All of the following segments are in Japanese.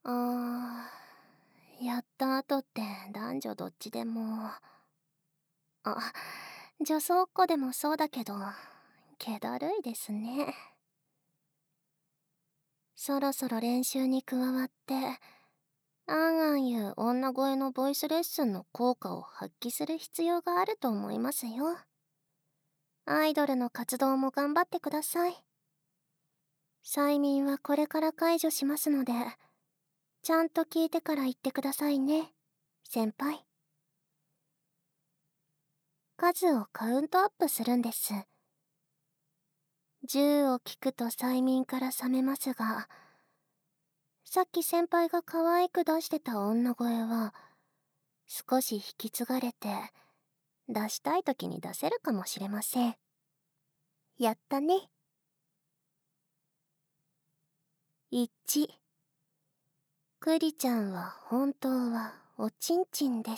やった後って男女どっちでも。女装っ子でもそうだけど、気だるいですね。そろそろ練習に加わって、あんあんいう女声のボイスレッスンの効果を発揮する必要があると思いますよ。アイドルの活動も頑張ってください。催眠はこれから解除しますので、ちゃんと聞いてから言ってくださいね、先輩。数をカウントアップするんです。10を聞くと催眠から覚めますが、さっき先輩が可愛く出してた女声は、少し引き継がれて、出したい時に出せるかもしれません。やったね。1、クリちゃんは本当はおちんちんです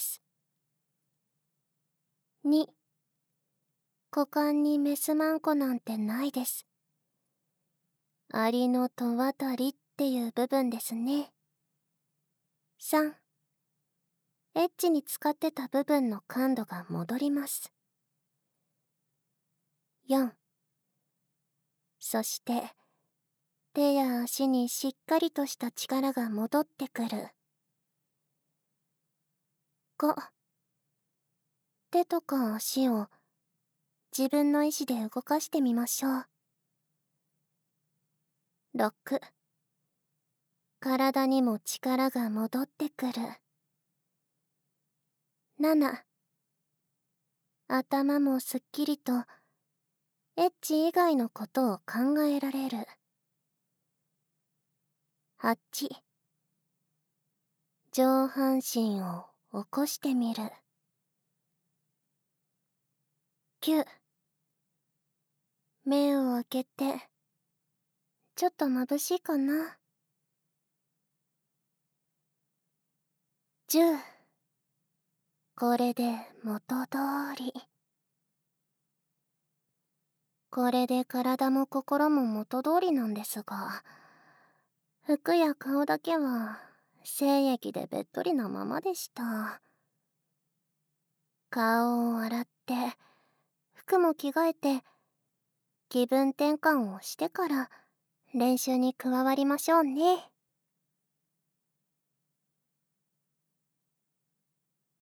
。2、股間にメスマンコなんてないです。アリの戸渡りっていう部分ですね。3、エッチに使ってた部分の感度が戻ります。4、そして手や足にしっかりとした力が戻ってくる。5、手とか足を自分の意志で動かしてみましょう。6、体にも力が戻ってくる。7、頭もすっきりとエッチ以外のことを考えられる。8、上半身を起こしてみる。9、目を開けて、ちょっと眩しいかな。10、これで元通り。これで体も心も元通りなんですが、服や顔だけは精液でべっとりなままでした。顔を洗って、服も着替えて、気分転換をしてから練習に加わりましょうね。